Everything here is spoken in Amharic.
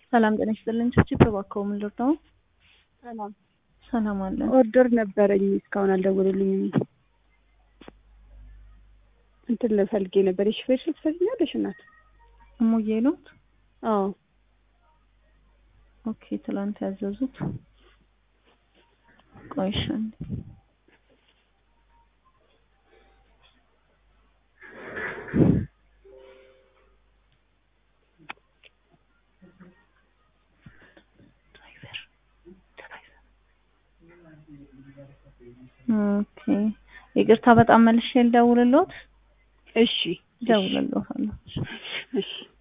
ሰላም ጤና ይስጥልኝ። ቺፕ ባከው ምን ልርዳው? ሰላም አለ። ኦርደር ነበረኝ እስካሁን አልደወሉልኝም። እንትን ለፈልጌ ነበር። የሽፌር ስልክ ትፈልጊያለሽ እናት? እሙዬ ነው? አዎ። ኦኬ ትላንት ያዘዙት ቆይሽን ኦኬ ይቅርታ በጣም መልሼ ልደውልልዎት? እሺ ደውልልዎት። እሺ